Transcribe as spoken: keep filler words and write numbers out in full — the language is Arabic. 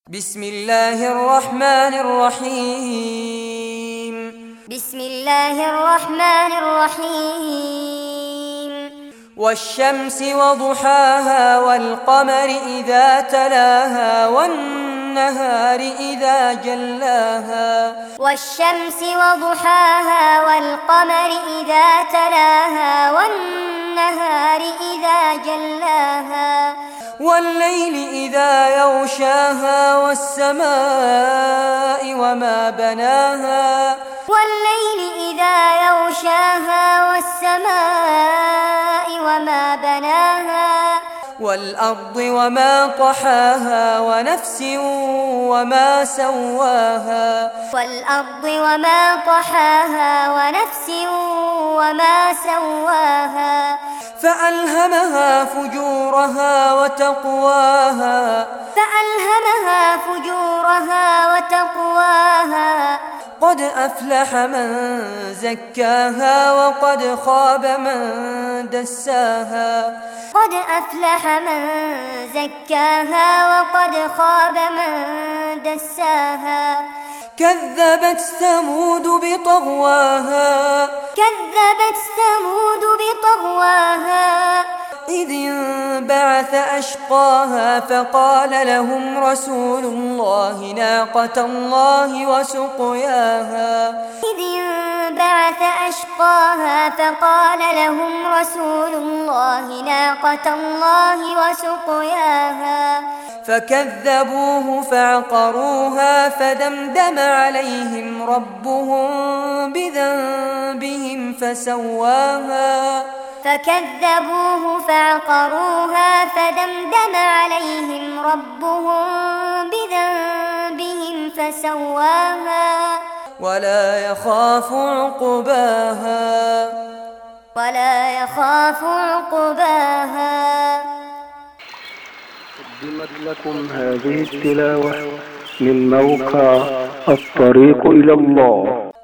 بسم الله الرحمن الرحيم بسم الله الرحمن الرحيم والشمس وضحاها والقمر إذا تلاها والنهار إذا جلاها والشمس وضحاها والقمر إذا تلاها والنهار إذا جلاها والليل إذا يغشاها والسماء وما بناها والليل إذا يغشاها والسماء وما بناها والأرض وما طحاها ونفس وما سواها والأرض وما طحاها ونفس وما سواها فألهمها فجورها وتقواها فألهمها فجورها وتقواها قد أفلح من زكاها وقد خاب من دساها قد أفلح من زكاها وقد خاب من دساها كذبت ثمود بطغواها كذبت ثمود بطغواها إذ انبعث أشقاها فقال لهم رسول الله ناقة الله وسقياها إذ انبعث أشقاها فقال لهم رسول الله ناقة الله وسقياها فكذبوه فعقروها فدمدم عليهم ربهم بذنبهم فسواها فكذبوه فعقروها فدمدم عليهم ربهم بذنبهم فسواها ولا يخاف عقباها ولا يخاف عقباها. قدمت لكم هذه التلاوة من موقع الطريق إلى الله.